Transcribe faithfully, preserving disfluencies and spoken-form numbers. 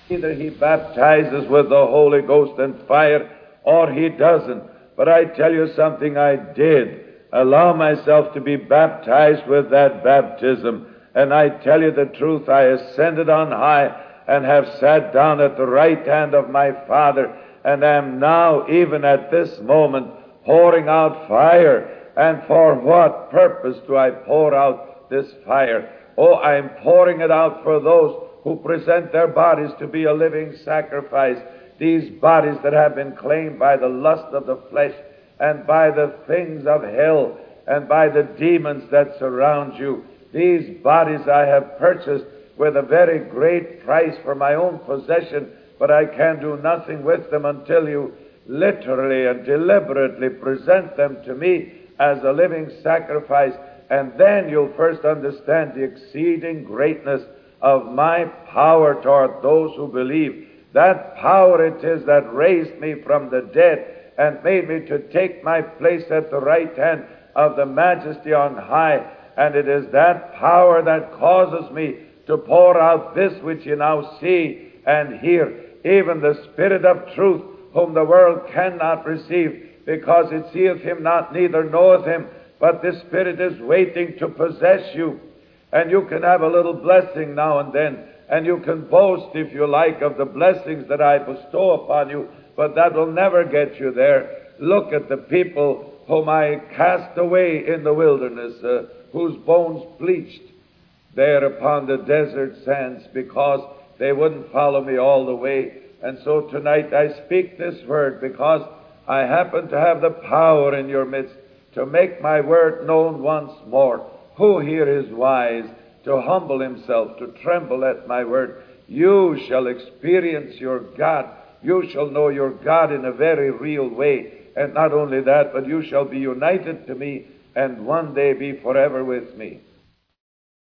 Either he baptizes with the Holy Ghost and fire, or he doesn't. But I tell you something, I did allow myself to be baptized with that baptism. And I tell you the truth, I ascended on high and have sat down at the right hand of my Father, and am now, even at this moment, pouring out fire. And for what purpose do I pour out this fire? Oh, I am pouring it out for those who present their bodies to be a living sacrifice. These bodies that have been claimed by the lust of the flesh and by the things of hell and by the demons that surround you. These bodies I have purchased with a very great price for my own possession, but I can do nothing with them until you literally and deliberately present them to me as a living sacrifice, and then you'll first understand the exceeding greatness of my power toward those who believe. That power it is that raised me from the dead and made me to take my place at the right hand of the Majesty on high, and it is that power that causes me to pour out this which you now see and hear, even the Spirit of truth, whom the world cannot receive, because it seeth him not, neither knoweth him, but this Spirit is waiting to possess you. And you can have a little blessing now and then, and you can boast, if you like, of the blessings that I bestow upon you, but that will never get you there. Look at the people whom I cast away in the wilderness, uh, whose bones bleached there upon the desert sands, because they wouldn't follow me all the way. And so tonight I speak this word because I happen to have the power in your midst to make my word known once more. Who here is wise to humble himself, to tremble at my word? You shall experience your God. You shall know your God in a very real way. And not only that, but you shall be united to me and one day be forever with me.